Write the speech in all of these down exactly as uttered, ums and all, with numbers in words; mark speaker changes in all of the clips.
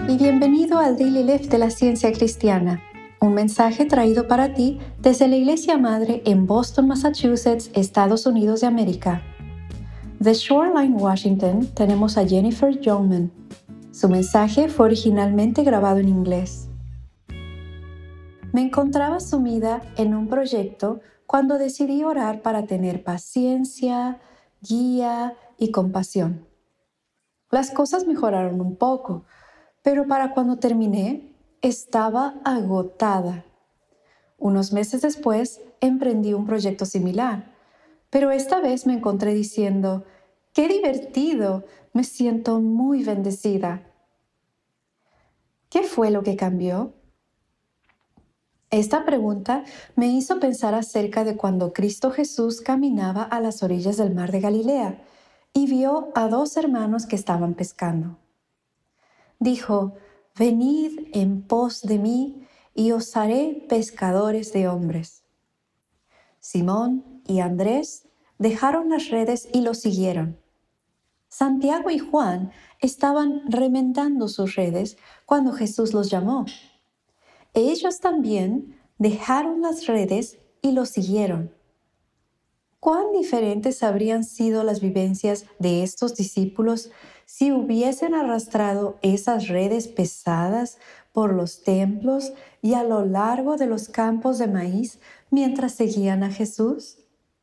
Speaker 1: y bienvenido al Daily Life de la Ciencia Cristiana, un mensaje traído para ti desde la Iglesia Madre en Boston, Massachusetts, Estados Unidos de América. De Shoreline, Washington, tenemos a Jennifer Youngman. Su mensaje fue originalmente grabado en inglés. Me encontraba sumida en un proyecto cuando decidí orar para tener paciencia, guía y compasión. Las cosas mejoraron un poco, pero para cuando terminé, estaba agotada. Unos meses después, emprendí un proyecto similar, pero esta vez me encontré diciendo, ¡qué divertido! Me siento muy bendecida. ¿Qué fue lo que cambió? Esta pregunta me hizo pensar acerca de cuando Cristo Jesús caminaba a las orillas del mar de Galilea y vio a dos hermanos que estaban pescando. Dijo, «Venid en pos de mí y os haré pescadores de hombres». Simón y Andrés dejaron las redes y lo siguieron. Santiago y Juan estaban remendando sus redes cuando Jesús los llamó. Ellos también dejaron las redes y lo siguieron. ¿Cuán diferentes habrían sido las vivencias de estos discípulos si hubiesen arrastrado esas redes pesadas por los templos y a lo largo de los campos de maíz mientras seguían a Jesús?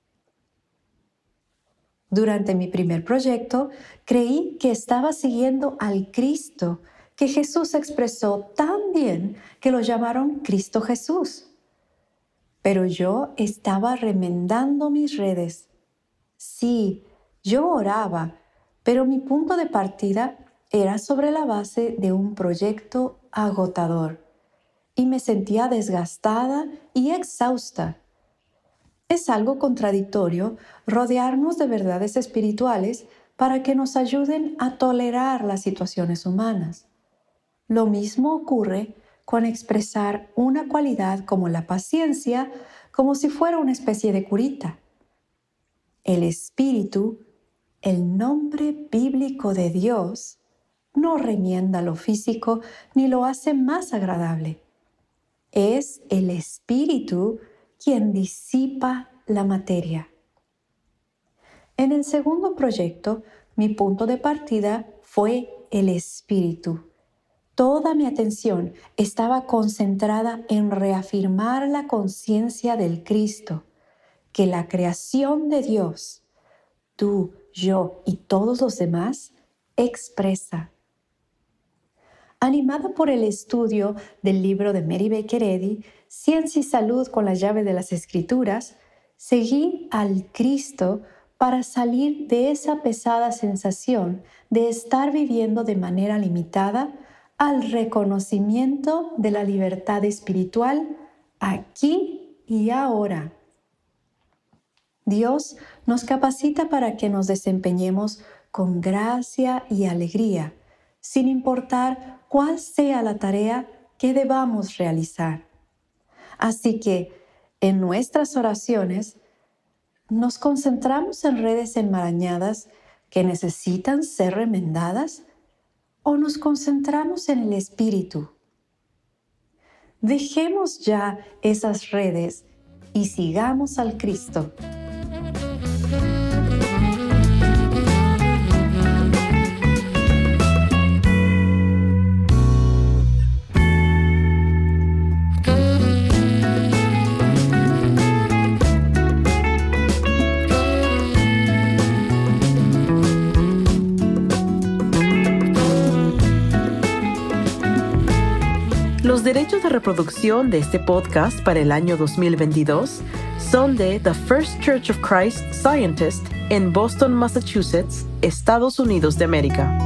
Speaker 1: Durante mi primer proyecto, creí que estaba siguiendo al Cristo que Jesús expresó tan bien que lo llamaron Cristo Jesús. Pero yo estaba remendando mis redes. Sí, yo oraba, pero mi punto de partida era sobre la base de un proyecto agotador y me sentía desgastada y exhausta. Es algo contradictorio rodearnos de verdades espirituales para que nos ayuden a tolerar las situaciones humanas. Lo mismo ocurre con expresar una cualidad como la paciencia como si fuera una especie de curita. El Espíritu, el nombre bíblico de Dios, no remienda lo físico ni lo hace más agradable. Es el Espíritu quien disipa la materia. En el segundo proyecto, mi punto de partida fue el Espíritu. Toda mi atención estaba concentrada en reafirmar la conciencia del Cristo, que la creación de Dios, tú, yo y todos los demás, expresa. Animada por el estudio del libro de Mary Baker Eddy, Ciencia y Salud con la llave de las Escrituras, seguí al Cristo para salir de esa pesada sensación de estar viviendo de manera limitada al reconocimiento de la libertad espiritual aquí y ahora. Dios nos capacita para que nos desempeñemos con gracia y alegría, sin importar cuál sea la tarea que debamos realizar. Así que, en nuestras oraciones, ¿nos concentramos en redes enmarañadas que necesitan ser remendadas? ¿O nos concentramos en el Espíritu? Dejemos ya esas redes y sigamos al Cristo.
Speaker 2: Los derechos de reproducción de este podcast para el año dos mil veintidós son de The First Church of Christ Scientist en Boston, Massachusetts, Estados Unidos de América.